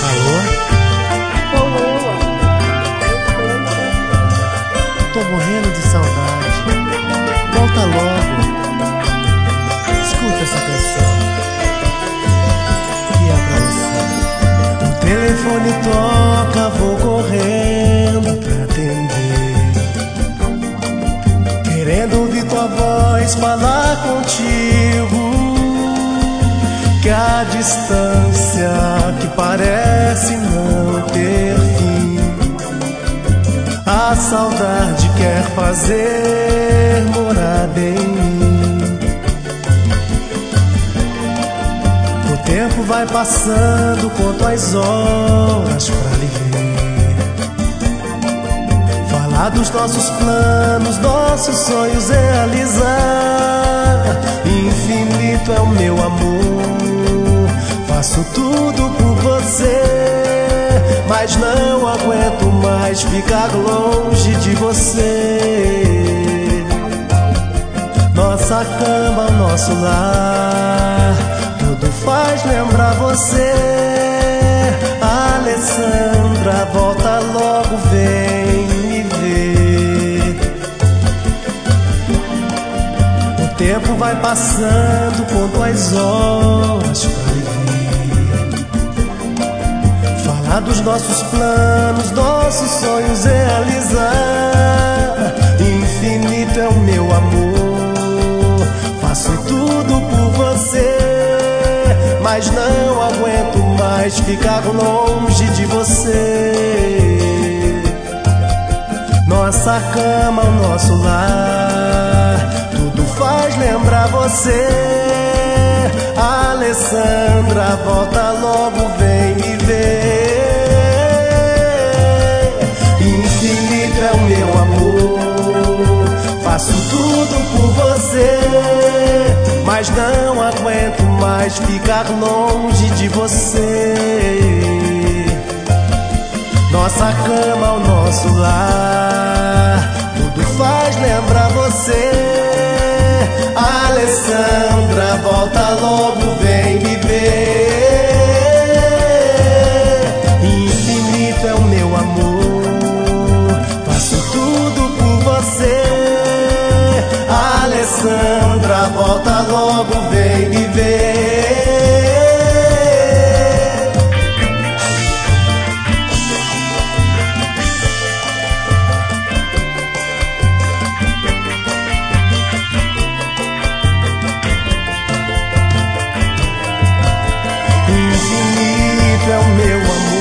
Alô? Boa. Tô morrendo de saudade. Volta logo. Escuta essa canção que é pra você. O telefone toca, vou correndo pra atender, querendo ouvir tua voz falar contigo. Que a distância que parece não ter fim, a saudade quer fazer morada em mim. O tempo vai passando, conto as horas pra lhe ver, falar dos nossos planos, nossos sonhos realizar. Infinito é o meu amor, faço tudo por você, mas não aguento mais ficar longe de você. Nossa cama, o nosso lar, tudo faz lembrar você. Alessandra, volta logo, vem me ver. O tempo vai passando, conto as horas pra lhe ver, falar dos nossos planos, nossos sonhos realizar. Infinito é o meu amor, faço tudo por você, mas não aguento mais ficar longe de você. Nossa cama, o nosso lar, tudo faz lembrar você. Alessandra, volta logo, vem me ver. Infinito é o meu amor, faço tudo por você, mas não aguento mais ficar longe de você. Nossa cama, o nosso lar, tudo faz lembrar você. Alessandra, volta logo, vem me ver. Infinito é o meu amor, faço tudo por você. Alessandra, volta logo, vem me ver. Infinito é o meu amor,